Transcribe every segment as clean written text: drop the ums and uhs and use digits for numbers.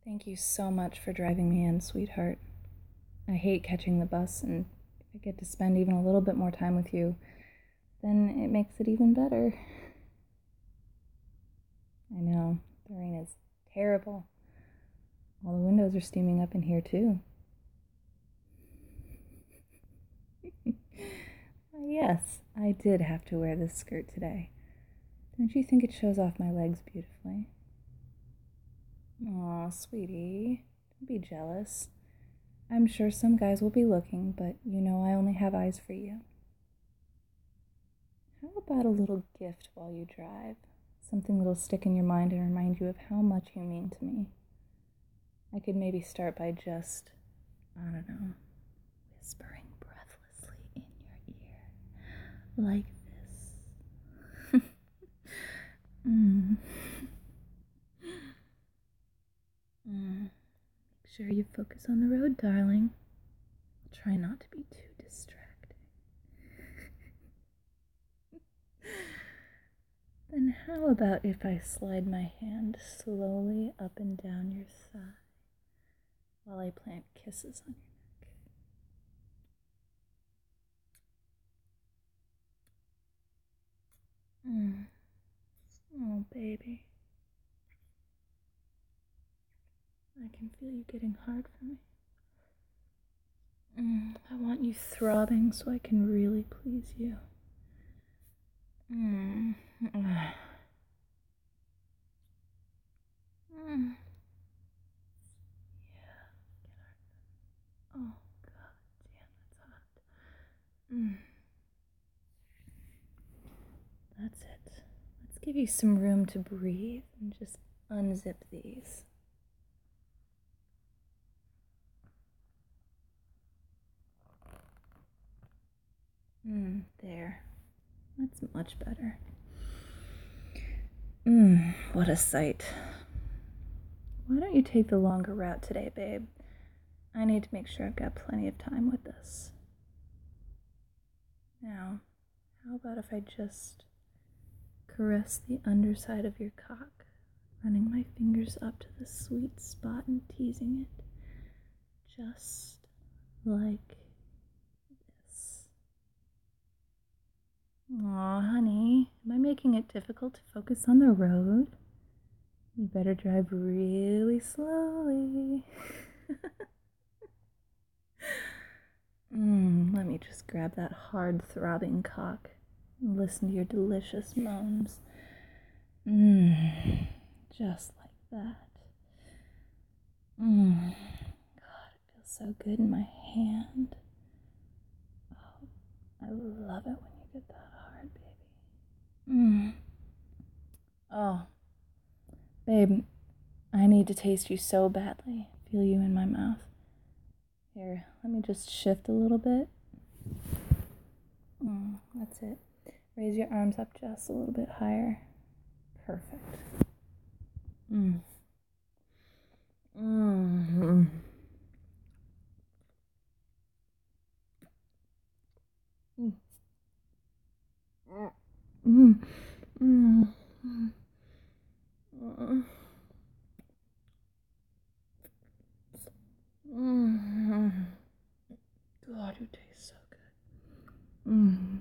Thank you so much for driving me in, sweetheart. I hate catching the bus, and if I get to spend even a little bit more time with you, then it makes it even better. I know, the rain is terrible. All the windows are steaming up in here, too. Yes, I did have to wear this skirt today. Don't you think it shows off my legs beautifully? Aw, sweetie, don't be jealous. I'm sure some guys will be looking, but you know I only have eyes for you. How about a little gift while you drive? Something that'll stick in your mind and remind you of how much you mean to me. I could maybe start by just, I don't know, whispering breathlessly in your ear. Like this. Make sure you focus on the road, darling. I'll try not to be too distracting. Then how about if I slide my hand slowly up and down your thigh while I plant kisses on your neck? Oh, baby. I can feel you getting hard for me. I want you throbbing so I can really please you. Yeah, oh, god damn, that's hot. That's it. Let's give you some room to breathe and just unzip these. There. That's much better. What a sight. Why don't you take the longer route today, babe? I need to make sure I've got plenty of time with this. Now, how about if I just caress the underside of your cock, running my fingers up to the sweet spot and teasing it, just like this. Aw, honey, am I making it difficult to focus on the road? You better drive really slowly. Let me just grab that hard throbbing cock and listen to your delicious moans. Just like that. God, it feels so good in my hand. Oh, I love it when you get that hard, baby. Oh, babe, I need to taste you so badly. Feel you in my mouth. Here, let me just shift a little bit. That's it. Raise your arms up just a little bit higher. Perfect. God, you taste so good.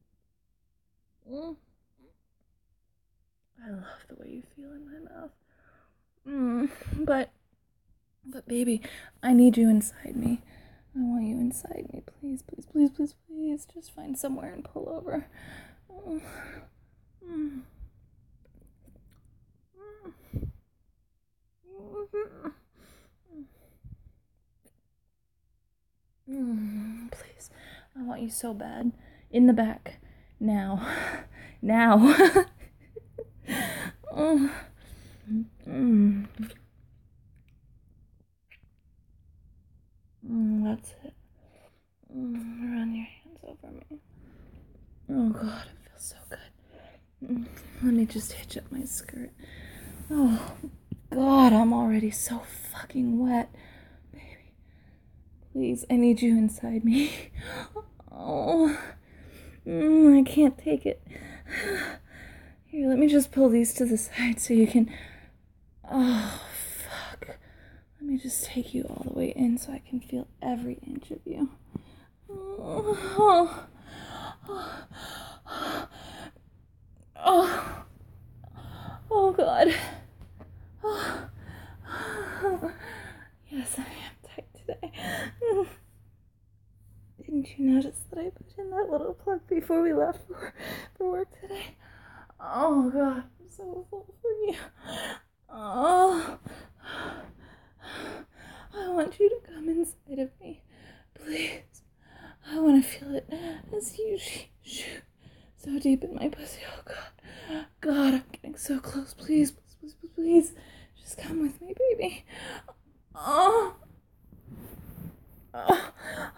I love the way you feel in my mouth. But baby, I need you inside me. I want you inside me. Please, please, please, please, please. Just find somewhere and pull over. Please, I want you so bad. In the back. Now. Now. That's it. Run your hands over me. Oh god, it feels so good. Let me just hitch up my skirt. Oh god, I'm already so fucking wet. Baby, please, I need you inside me. Oh, I can't take it. Here, let me just pull these to the side so you can... Oh, fuck. Let me just take you all the way in so I can feel every inch of you. Oh, oh, oh God. Oh. Yes, I am tight today. Didn't you notice that I put in that little plug before we left for work today? Oh God, I'm so full for you. Oh, I want you to come inside of me, please. I want to feel it as you shoot so deep in my pussy. Oh God, God, I'm getting so close. Please, please, please, please, please. Just come with me, baby. Oh. Oh.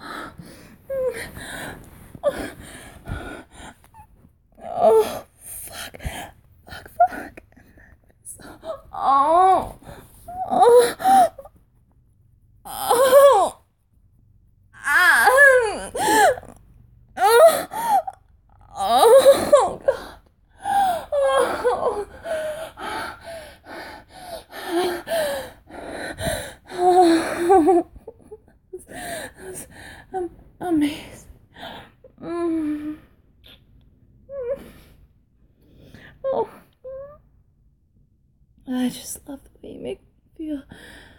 Oh, fuck. Fuck, fuck. Oh. Oh. Oh. Ah. Oh. Oh, God. Oh. Oh. That was amazing. Mm. Oh. I just love the way you make me feel.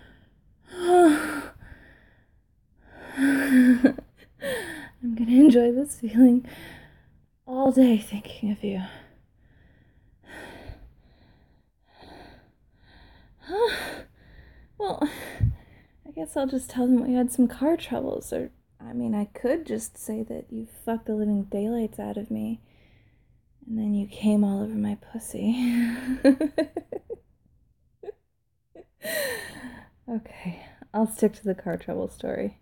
I'm gonna enjoy this feeling all day thinking of you. Well, I guess I'll just tell them we had some car troubles, or, I mean, I could just say that you fucked the living daylights out of me, and then you came all over my pussy. Okay, I'll stick to the car trouble story.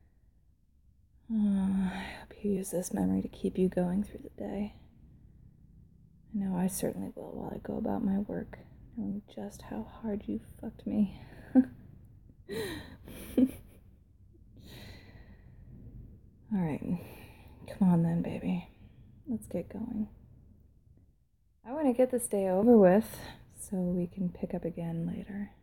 Oh, I hope you use this memory to keep you going through the day. I know I certainly will while I go about my work, knowing just how hard you fucked me. Alright, come on then, baby. Let's get going. I want to get this day over with so we can pick up again later.